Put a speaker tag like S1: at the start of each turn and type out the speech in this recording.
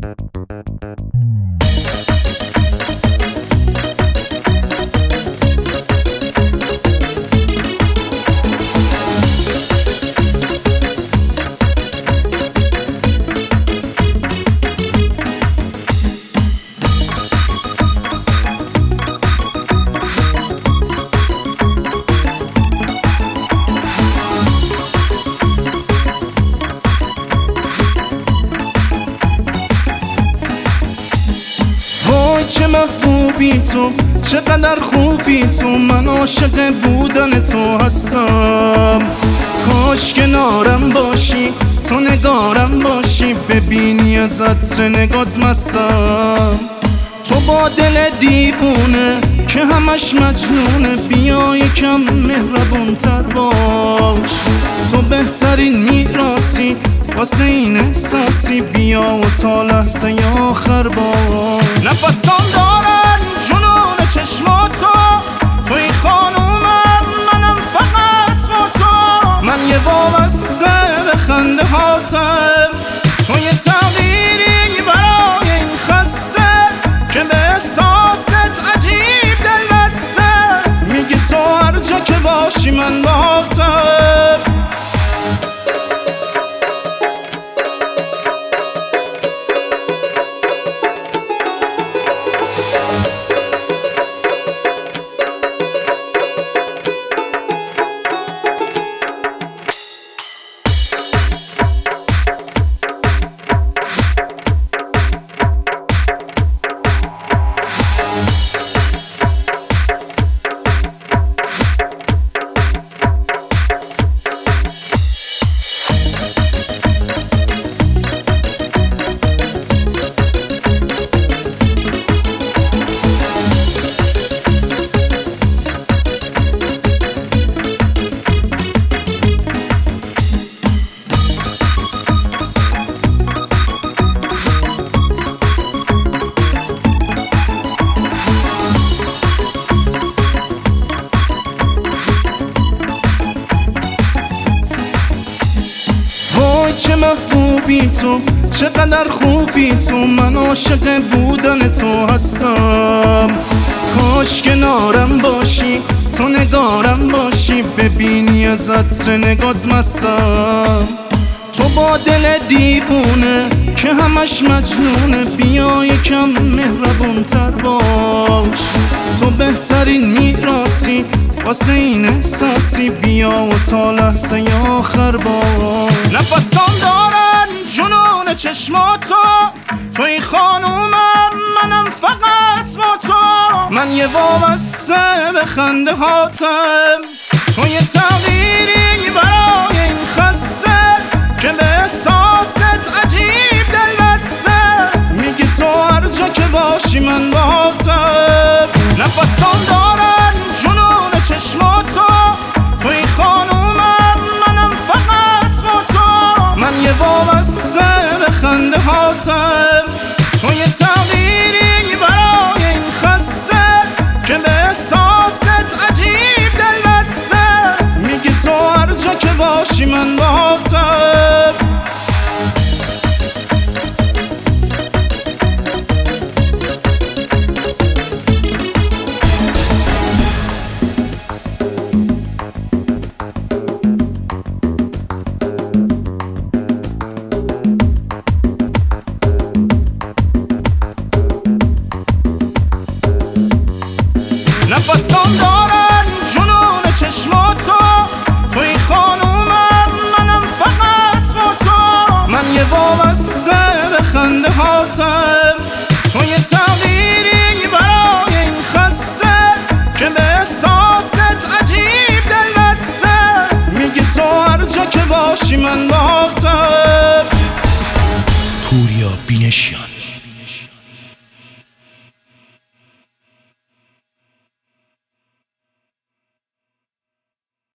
S1: چه محبوبی تو، چقدر خوبی تو، من عاشق بودن تو هستم. کاش کنارم باشی، تو نگارم باشی، ببینی از عطر نگات مستم. تو با دل دیوونه که همش مجنونه، بیا یکم مهربون تر باش. تو بهترین میراثی واسه این احساسی، بیا و تا لحظه آخر باش. نفسام دارن جنون چشماتو، توی خانومم، منم فقط با تو. من یه وابسته به خنده هاتم، تو یه تغییری برای این خسته که به احساست عجیب دل بسته. میگی تو هر جا که باشی من باهاتم. چه محبوبی تو، چقدر خوبی تو، من عاشق بودن تو هستم. کاش کنارم باشی، تو نگارم باشی، ببینی از عطر نگات مستم. تو با دل دیوونه که همش مجنونه، بیا یکم مهربون تر باش. تو بهترین میراثی واسه این احساسی، بیا و تا لحظه آخر باش. نفسام دارن جنون چشماتو، توی خانومم، منم فقط با تو. من یه وابسته به خنده هاتم، تو یه تغییری برای این خسته که به احساست عجیب دل بسته. میگی تو هر جا که باشی من باهاتم. نفسام دارن جنون چشماتو، توی خانومم، منم فقط با تو. من یه وابسته به خنده هاتم، تو یه تغییری برای این خسته که به احساست عجیب دل بسته. میگی تو هر جا که باشی من باهاتم. نفسام دارن جنون چشماتو، توی خانومم، منم فقط با تو. من یه وابسته به خنده هاتم، تو یه تغییری برای این خسته که به احساست عجیب دل بسته. میگی تو هر جا که باشی من باهاتم.
S2: پوریا بینشیان.